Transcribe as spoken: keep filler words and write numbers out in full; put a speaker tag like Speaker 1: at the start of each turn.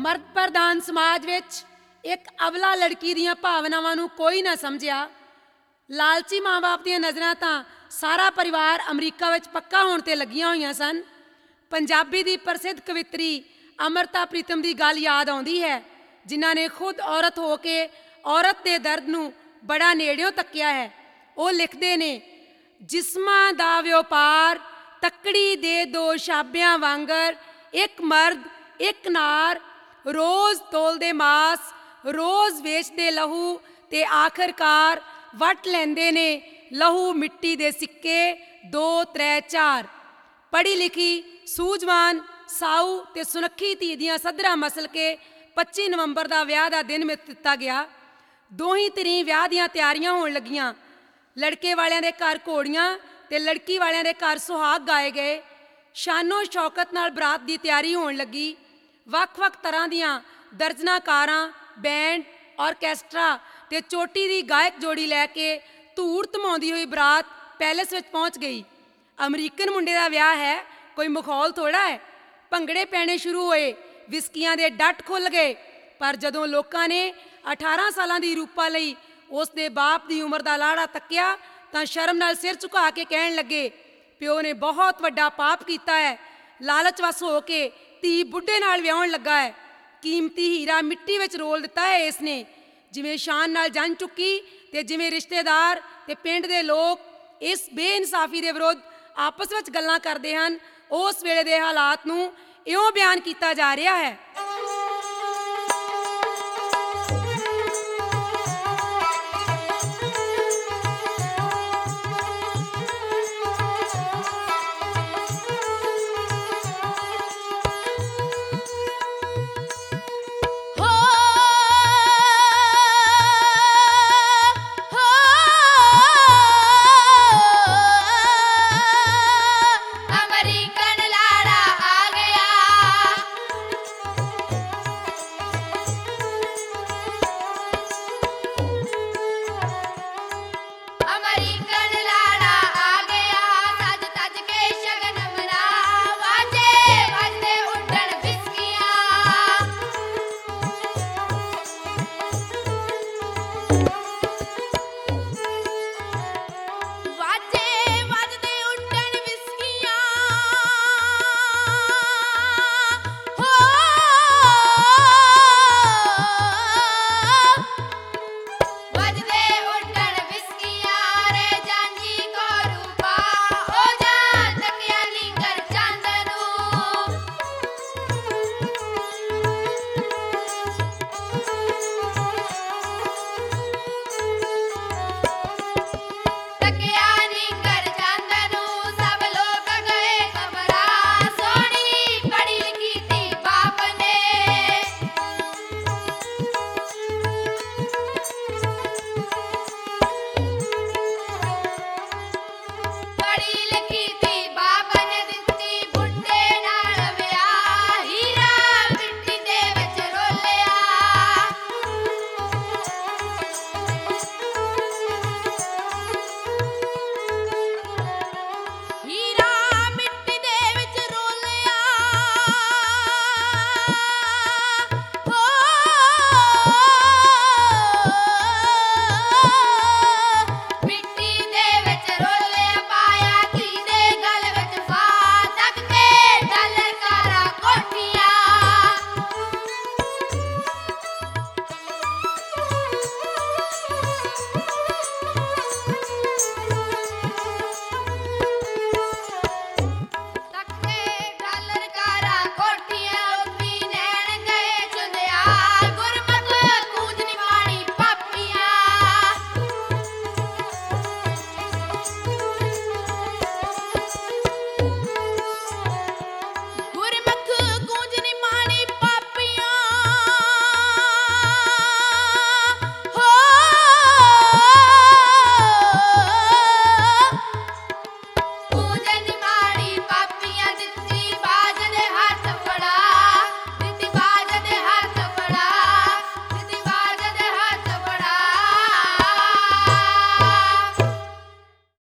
Speaker 1: ਮਰਦ ਪ੍ਰਧਾਨ ਸਮਾਜ ਵਿੱਚ ਇੱਕ ਅਬਲਾ ਲੜਕੀ ਦੀਆਂ ਭਾਵਨਾਵਾਂ ਨੂੰ ਕੋਈ ਨਾ ਸਮਝਿਆ। ਲਾਲਚੀ ਮਾਂ ਬਾਪ ਦੀਆਂ ਨਜ਼ਰਾਂ ਤਾਂ ਸਾਰਾ ਪਰਿਵਾਰ ਅਮਰੀਕਾ ਵਿੱਚ ਪੱਕਾ ਹੋਣ 'ਤੇ ਲੱਗੀਆਂ ਹੋਈਆਂ ਸਨ। ਪੰਜਾਬੀ ਦੀ ਪ੍ਰਸਿੱਧ ਕਵਿੱਤਰੀ ਅੰਮ੍ਰਿਤਾ ਪ੍ਰੀਤਮ ਦੀ ਗੱਲ ਯਾਦ ਆਉਂਦੀ ਹੈ, ਜਿਨ੍ਹਾਂ ਨੇ ਖੁਦ ਔਰਤ ਹੋ ਕੇ ਔਰਤ ਦੇ ਦਰਦ ਨੂੰ ਬੜਾ ਨੇੜਿਓਂ ਤੱਕਿਆ ਹੈ। ਉਹ ਲਿਖਦੇ ਨੇ, ਜਿਸਮਾਂ ਦਾ ਵਪਾਰ ਤੱਕੜੀ ਦੇ ਦੋ ਸ਼ਾਬਿਆਂ ਵਾਂਗਰ, ਇੱਕ ਮਰਦ ਇੱਕ ਨਾਰ, ਰੋਜ਼ ਤੋਲਦੇ ਮਾਸ, ਰੋਜ਼ ਵੇਚਦੇ ਲਹੂ, ਤੇ ਆਖਰਕਾਰ ਵੱਟ ਲੈਂਦੇ ਨੇ ਲਹੂ ਮਿੱਟੀ ਦੇ ਸਿੱਕੇ ਦੋ ਤ੍ਰੈ ਚਾਰ। ਪੜ੍ਹੀ ਲਿਖੀ ਸੂਝਵਾਨ ਸਾਊ ਤੇ ਸੁਨੱਖੀ ਧੀ ਦੀਆਂ ਸੱਧਰਾਂ ਮਸਲ ਕੇ ਪੱਚੀ ਨਵੰਬਰ ਦਾ ਵਿਆਹ ਦਾ ਦਿਨ ਮਿੱਥ ਦਿੱਤਾ ਗਿਆ। ਦੋਹੀਂ ਧਿਰਾਂ ਵਿਆਹ ਦੀਆਂ ਤਿਆਰੀਆਂ ਹੋਣ ਲੱਗੀਆਂ। ਲੜਕੇ ਵਾਲਿਆਂ ਦੇ ਘਰ ਘੋੜੀਆਂ ਤੇ ਲੜਕੀ ਵਾਲਿਆਂ ਦੇ ਘਰ ਸੁਹਾਗ ਗਾਏ ਗਏ। ਸ਼ਾਨੋ ਸ਼ੌਕਤ ਨਾਲ ਬਰਾਤ ਦੀ ਤਿਆਰੀ ਹੋਣ ਲੱਗੀ। ਵੱਖ-ਵੱਖ ਤਰ੍ਹਾਂ ਦੀਆਂ ਦਰਜਨਾਂ ਕਾਰਾਂ, ਬੈਂਡ, ਆਰਕੈਸਟਰਾ ਤੇ ਚੋਟੀ ਦੀ ਗਾਇਕ ਜੋੜੀ ਲੈ ਕੇ ਧੂੜ ਧਮਾਉਂਦੀ ਹੋਈ ਬਰਾਤ ਪੈਲੇਸ ਵਿੱਚ ਪਹੁੰਚ ਗਈ। ਅਮਰੀਕਨ ਮੁੰਡੇ ਦਾ ਵਿਆਹ ਹੈ, ਕੋਈ ਮਖੌਲ ਥੋੜ੍ਹਾ ਹੈ। ਭੰਗੜੇ ਪੈਣੇ ਸ਼ੁਰੂ ਹੋਏ, ਵਿਸਕੀਆਂ ਦੇ ਡੱਟ ਖੁੱਲ੍ਹ ਗਏ। ਪਰ ਜਦੋਂ ਲੋਕਾਂ ਨੇ ਅਠਾਰਾਂ ਸਾਲਾਂ ਦੀ ਰੂਪਾ ਲਈ ਉਸ ਦੇ ਬਾਪ ਦੀ ਉਮਰ ਦਾ ਲਾੜਾ ਤੱਕਿਆ ਤਾਂ ਸ਼ਰਮ ਨਾਲ ਸਿਰ ਝੁਕਾ ਕੇ ਕਹਿਣ ਲੱਗੇ, ਪਿਓ ਨੇ ਬਹੁਤ ਵੱਡਾ ਪਾਪ ਕੀਤਾ ਹੈ। ਲਾਲਚ ਵਸ ਹੋ ਕੇ ਧੀ ਬੁੱਢੇ ਨਾਲ ਵਿਆਹੁਣ ਲੱਗਾ ਹੈ। ਕੀਮਤੀ ਹੀਰਾ ਮਿੱਟੀ ਵਿੱਚ ਰੋਲ ਦਿੱਤਾ ਹੈ ਇਸ ਨੇ। ਜਿਵੇਂ ਸ਼ਾਨ ਨਾਲ ਜੰਝ ਚੁੱਕੀ ਤੇ ਜਿਵੇਂ ਰਿਸ਼ਤੇਦਾਰ ਤੇ ਪਿੰਡ ਦੇ ਲੋਕ ਇਸ ਬੇਇਨਸਾਫੀ ਦੇ ਵਿਰੁੱਧ ਆਪਸ ਵਿੱਚ ਗੱਲਾਂ ਕਰਦੇ ਹਨ, ਉਸ ਵੇਲੇ ਦੇ ਹਾਲਾਤ ਨੂੰ ਇਉਂ ਬਿਆਨ ਕੀਤਾ ਜਾ ਰਿਹਾ ਹੈ।